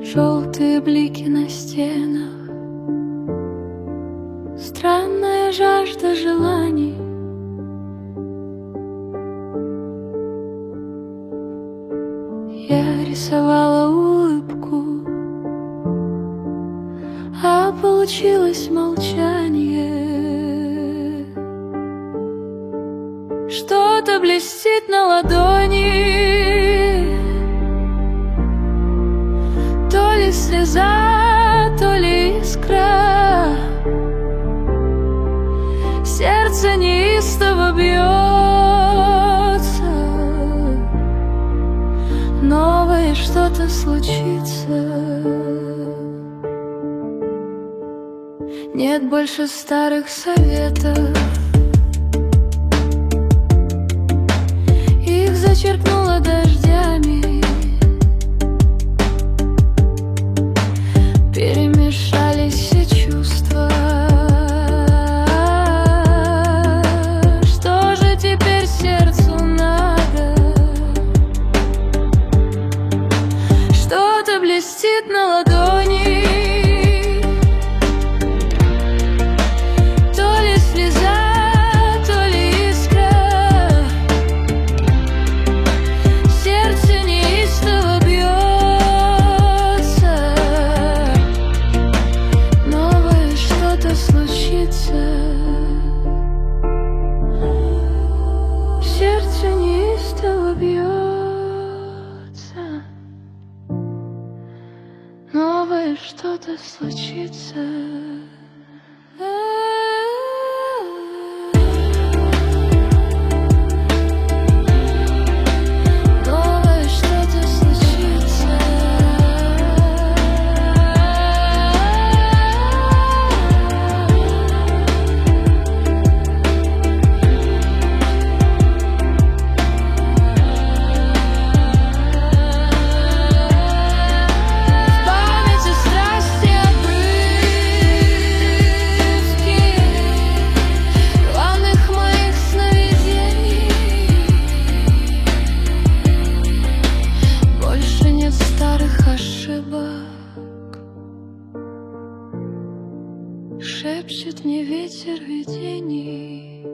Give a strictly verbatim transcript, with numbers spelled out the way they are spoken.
Желтые блики на стенах, странная жажда желаний. Я рисовала улыбку, а получилось молчание. Что-то блестит на ладони, то ли слеза, то ли искра. Сердце неистово бьется, новое что-то случится. Нет больше старых советов, их зачеркнуло дождями. Перемешались все чувства. Что же теперь сердцу надо? Что-то блестит на ладони, то ли слеза, то ли искра. Сердце неистово бьется, новое что-то случится. Сердце неистово бьется, новое что-то случится. Новое что-то случится. В памяти страсти обрывки главных моих сновидений. Больше нет старых ошибок, шепчет мне ветер видений.